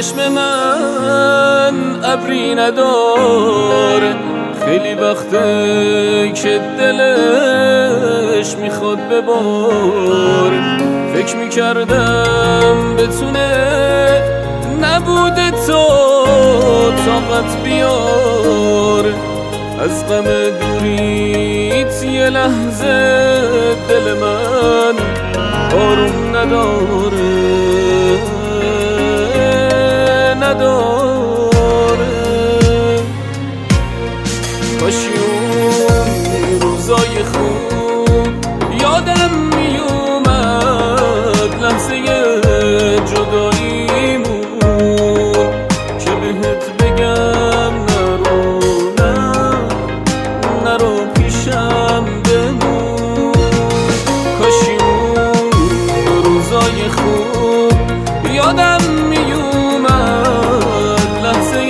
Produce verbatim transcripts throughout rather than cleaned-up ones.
چشم من ابری نداره، خیلی وقته که دلش میخواد ببار. فکر میکردم بتونه نبود تو طاقت بیار، از غم دوریت یه لحظه دل من آروم نداره نداره. کاشی اون روزای خوب یادم میومد، لحظه جداییمون که بهت بگم نرو نه نرو پیشم بمون. کاشی اون روزای خوب یادم میومد، لحظه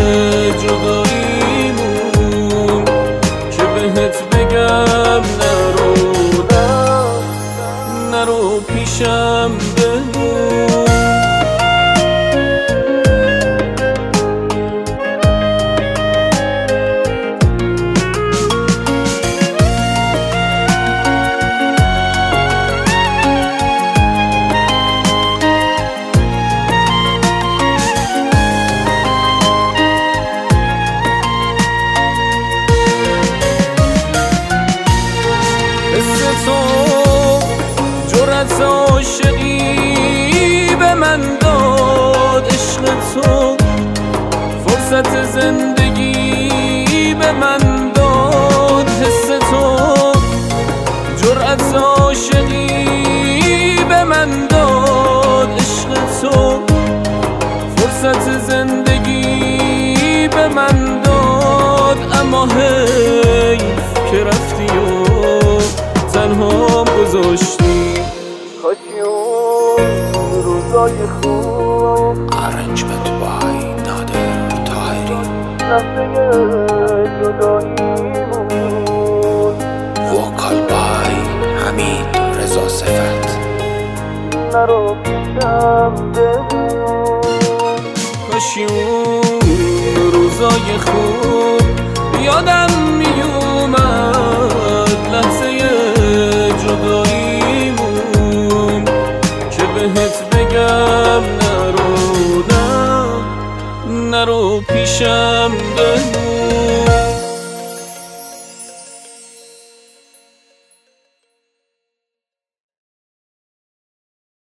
جداییمون که بهت بگم نرو نه نرو پیشم بمون. جرأت عاشقی به من داد، عشق تو فرصت زندگی به من داد، حس تو جرأت عاشقی به من داد، عشق تو فرصت زندگی به من داد. اما حیف که رفتی و تنها گذاشتی. کاشی اون روزای خوب Arrangement by Nader Tahiri. لحظه جداییمون Vocal by Hamid Reza Sefat. نرو پیشم بمون. کاشی اون روزای خوب یادم میومد، لحظه جداییمون که بهت بگم نرو نه نرو پیشم بمون.